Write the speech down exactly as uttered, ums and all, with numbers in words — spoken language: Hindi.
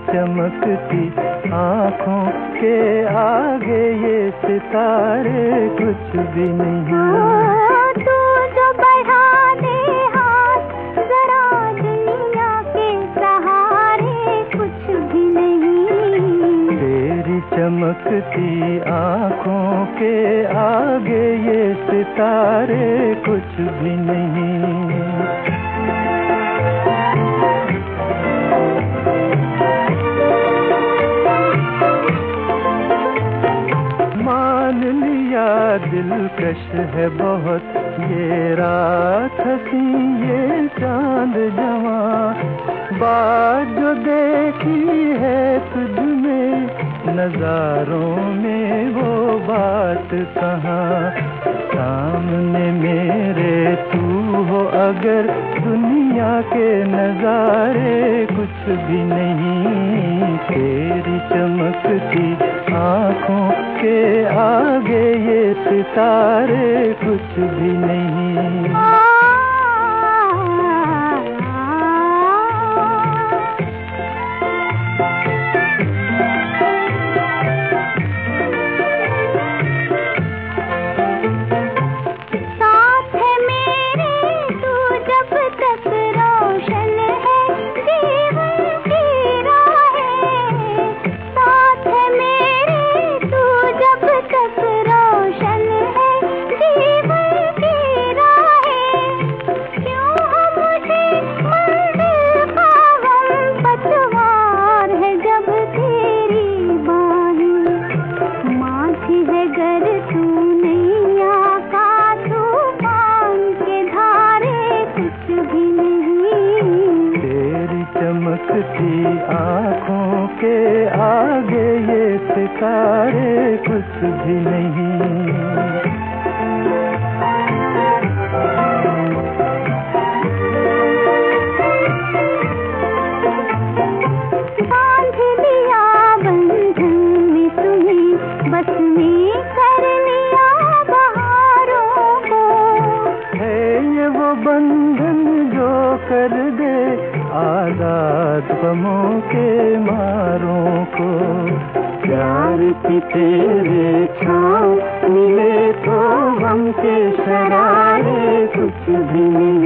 चमकती आँखों के आगे ये सितारे कुछ भी नहीं। तू जो बढ़ा दे हाथ जरा दुनिया के सहारे कुछ भी नहीं। तेरी चमकती आँखों के आगे ये सितारे कुछ भी नहीं। मान लिया दिलकश है बहुत ये रात हंसी ये चांद जवां, बात जो देखी है तुझ में नजारों में वो बात कहाँ। सामने मेरे तू हो अगर दुनिया के नजारे कुछ भी नहीं। तेरी चमकती आँखों के आगे ये सितारे कुछ भी नहीं। चमकती आँखों के आगे ये सितारे कुछ भी नहीं। बांध लिया बंधन में तुम्हें बस में कर लिया बहारों को। है ये वो बंधन जो कर दे आजाद गमों के मारों को। प्यार की तेरे छाँव मिले तो गम के शरारे कुछ भी नहीं।